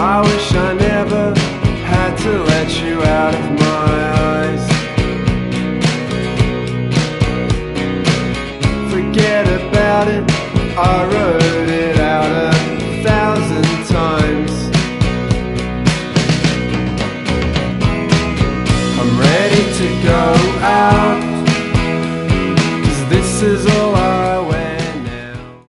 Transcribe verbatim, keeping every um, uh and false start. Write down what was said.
I wish I never had to let you out of my eyes. Forget about it, I wrote it out a thousand times. I'm ready to go.